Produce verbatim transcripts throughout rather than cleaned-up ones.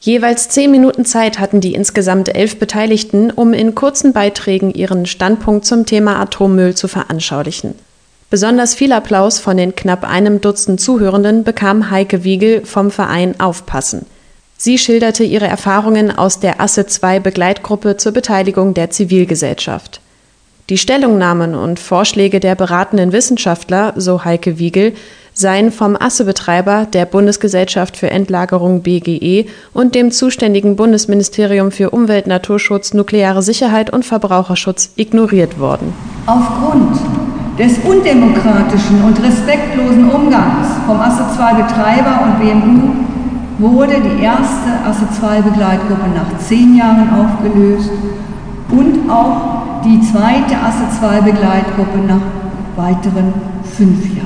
Jeweils zehn Minuten Zeit hatten die insgesamt elf Beteiligten, um in kurzen Beiträgen ihren Standpunkt zum Thema Atommüll zu veranschaulichen. Besonders viel Applaus von den knapp einem Dutzend Zuhörenden bekam Heike Wiegel vom Verein Aufpassen. Sie schilderte ihre Erfahrungen aus der Asse zwei Begleitgruppe zur Beteiligung der Zivilgesellschaft. Die Stellungnahmen und Vorschläge der beratenden Wissenschaftler, so Heike Wiegel, seien vom Asse-Betreiber, der Bundesgesellschaft für Endlagerung B G E und dem zuständigen Bundesministerium für Umwelt, Naturschutz, nukleare Sicherheit und Verbraucherschutz ignoriert worden. Aufgrund des undemokratischen und respektlosen Umgangs vom Asse zwei Betreiber und B M U wurde die erste Asse zwei Begleitgruppe nach zehn Jahren aufgelöst und auch die zweite Asse zwei Begleitgruppe nach weiteren fünf Jahren.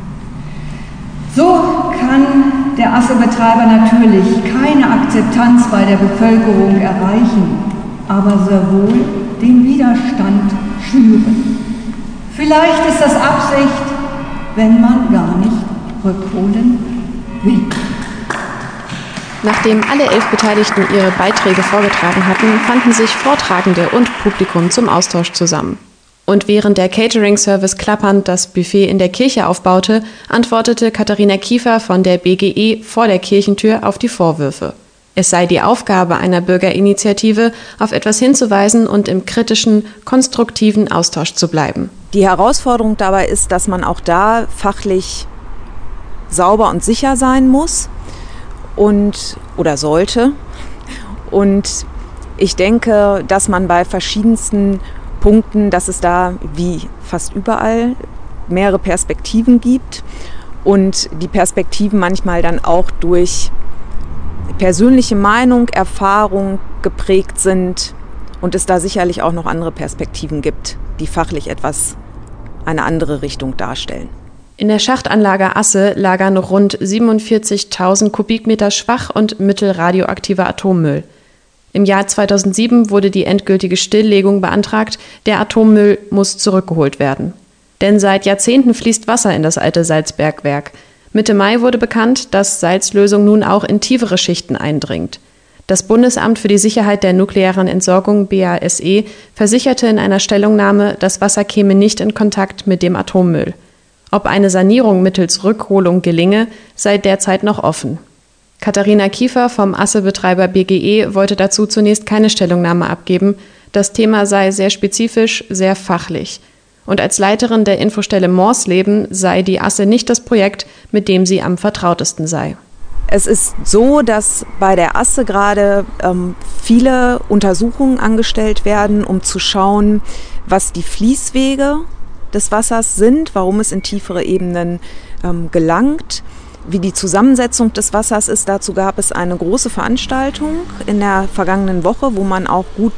So kann der Asse-Betreiber natürlich keine Akzeptanz bei der Bevölkerung erreichen, aber sehr wohl den Widerstand schüren. Vielleicht ist das Absicht, wenn man gar nicht rückholen will. Nachdem alle elf Beteiligten ihre Beiträge vorgetragen hatten, fanden sich Vortragende und Publikum zum Austausch zusammen. Und während der Catering-Service klappernd das Buffet in der Kirche aufbaute, antwortete Katharina Kiefer von der B G E vor der Kirchentür auf die Vorwürfe. Es sei die Aufgabe einer Bürgerinitiative, auf etwas hinzuweisen und im kritischen, konstruktiven Austausch zu bleiben. Die Herausforderung dabei ist, dass man auch da fachlich sauber und sicher sein muss und oder sollte. Und ich denke, dass man bei verschiedensten Punkten, dass es da wie fast überall mehrere Perspektiven gibt und die Perspektiven manchmal dann auch durch persönliche Meinung, Erfahrung geprägt sind und es da sicherlich auch noch andere Perspektiven gibt, die fachlich etwas eine andere Richtung darstellen. In der Schachtanlage Asse lagern rund siebenundvierzigtausend Kubikmeter schwach- und mittelradioaktiver Atommüll. Im Jahr zweitausendsieben wurde die endgültige Stilllegung beantragt, der Atommüll muss zurückgeholt werden. Denn seit Jahrzehnten fließt Wasser in das alte Salzbergwerk. Mitte Mai wurde bekannt, dass Salzlösung nun auch in tiefere Schichten eindringt. Das Bundesamt für die Sicherheit der nuklearen Entsorgung B A S E versicherte in einer Stellungnahme, das Wasser käme nicht in Kontakt mit dem Atommüll. Ob eine Sanierung mittels Rückholung gelinge, sei derzeit noch offen. Katharina Kiefer vom Asse-Betreiber B G E wollte dazu zunächst keine Stellungnahme abgeben. Das Thema sei sehr spezifisch, sehr fachlich. Und als Leiterin der Infostelle Morsleben sei die Asse nicht das Projekt, mit dem sie am vertrautesten sei. Es ist so, dass bei der Asse gerade ähm, viele Untersuchungen angestellt werden, um zu schauen, was die Fließwege des Wassers sind, warum es in tiefere Ebenen ähm, gelangt, wie die Zusammensetzung des Wassers ist. Dazu gab es eine große Veranstaltung in der vergangenen Woche, wo man auch gut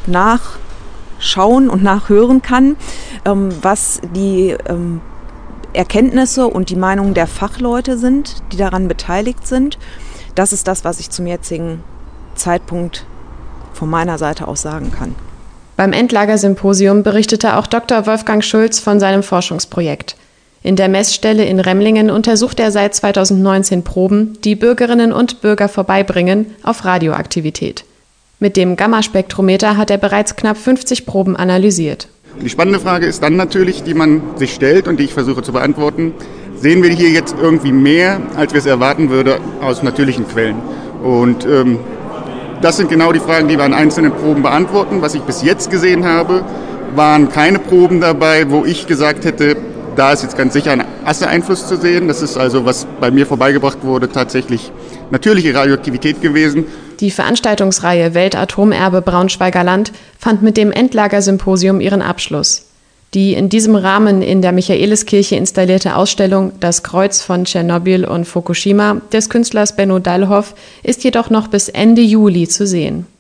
nachschauen und nachhören kann, ähm, was die ähm, Erkenntnisse und die Meinungen der Fachleute sind, die daran beteiligt sind. Das ist das, was ich zum jetzigen Zeitpunkt von meiner Seite aus sagen kann. Beim Endlagersymposium berichtete auch Doktor Wolfgang Schulz von seinem Forschungsprojekt. In der Messstelle in Remlingen untersucht er seit zweitausendneunzehn Proben, die Bürgerinnen und Bürger vorbeibringen, auf Radioaktivität. Mit dem Gammaspektrometer hat er bereits knapp fünfzig Proben analysiert. Die spannende Frage ist dann natürlich, die man sich stellt und die ich versuche zu beantworten, sehen wir hier jetzt irgendwie mehr, als wir es erwarten würden aus natürlichen Quellen? Und ähm, das sind genau die Fragen, die wir an einzelnen Proben beantworten. Was ich bis jetzt gesehen habe, waren keine Proben dabei, wo ich gesagt hätte, da ist jetzt ganz sicher ein Asse-Einfluss zu sehen. Das ist also, was bei mir vorbeigebracht wurde, tatsächlich natürliche Radioaktivität gewesen. Die Veranstaltungsreihe Weltatomerbe Braunschweiger Land fand mit dem Endlagersymposium ihren Abschluss. Die in diesem Rahmen in der Michaeliskirche installierte Ausstellung Das Kreuz von Tschernobyl und Fukushima des Künstlers Benno Dallhoff ist jedoch noch bis Ende Juli zu sehen.